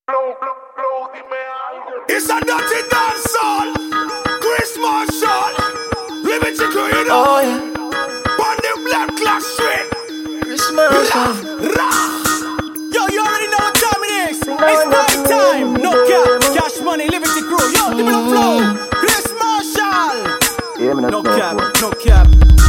It's a dirty dancehall. Chris Marshall, Liberty Crew, you know. Oh yeah, On the Black Clock Street. Chris Marshall. Yo, you already know what time it is. It's night time. No cap, Cash Money, Liberty Crew. Yo, give me the flow. Chris Marshall. No cap, no cap.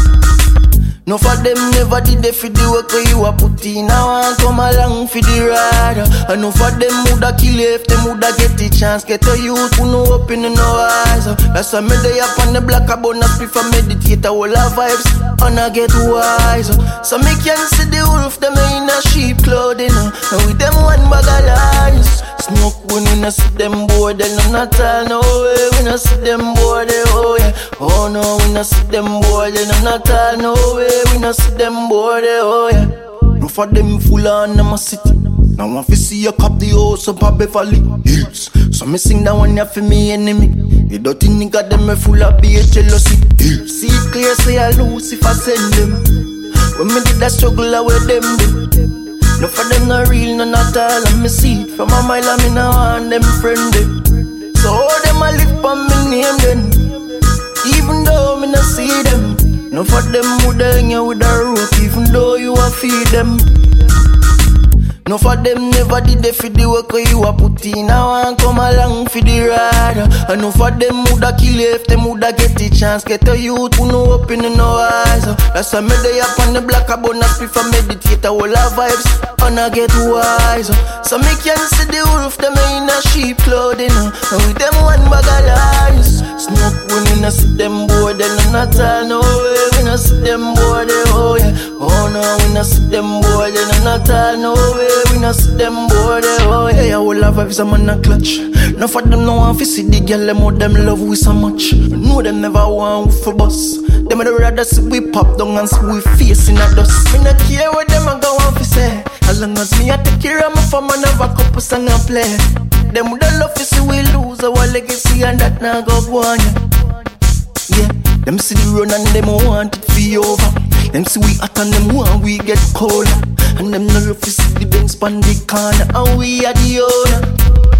No for them never did they for the work where you a put in. Now I come along for the ride. And no for them woulda kill you if them woulda get the chance. Get a youth who no open in no eyes. That's why me day up on the block about not prefer meditate. All our vibes and I get wise. So me can see the wolf them in a sheep clothing. And with them one bag of lies. Smoke when we no see them board. They not all no way. We no see them board. Oh yeah. Oh no, we no see them board. They not all no way. We no see them board, oh yeah. No for them full on my city. Now want to see you cop the house up at Beverly Hills. So me sing that one here for me enemy. The dirty nigga them me full of be jealousy. See it clear say I lose if I send them. When me did that struggle away them do. No for them not real, none at all. And me see it from a mile and me now want them friendly. So all them a live on me name then. Even though me not see them. No for them would hang you with a rope, even though you a feed them. No for them never did they for the work where you a put in. Now I come along for the ride. And no for them woulda kill you if them woulda get the chance. Get a youth who no open in no eyes. That's why me day up on the block about not prefer meditate. All our vibes and I get wise. So me can see the wolf them in a sheep clothing. And with them one bag of lies. Smoke when we no see them board. They not all no way. We no see them board. Oh yeah. Oh no, we no see them board. They not all no way. We no see them board, oh yeah. All our vibes a man a clutch. No for them no want to see the girl them how them love we so much. No them never want we for bus. Them a rather see we pop down and see we face in a dust. Me not care what them a go want to say. As long as me a take care of my fam and have a couple song and play. Them woulda love to see we lose our legacy and that now go on yeah. Them see the run and them want it be over. Them see we hot and them want we get colder. And them no love to see the banks pan the corner. And we are the owner.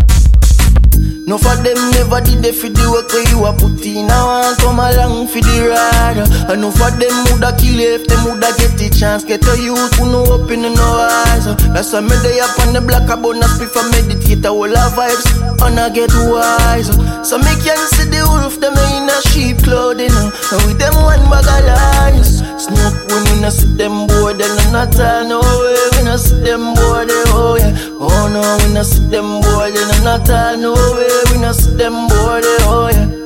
No for them never did they for the work where you a put in. Now I come along for the ride. And no for them woulda kill you if them woulda get the chance. Get a youth who no open in no eyes. That's why me day up on the block about not prefer meditate. All our vibes and I get wise. So me can see the wolf them in a sheep clothing. And with them one bag of lies. Smoke when we no see them board. They not all no way. We no see them board, oh yeah. Oh no, we no see them board. They not all no way. We no see them board, oh yeah.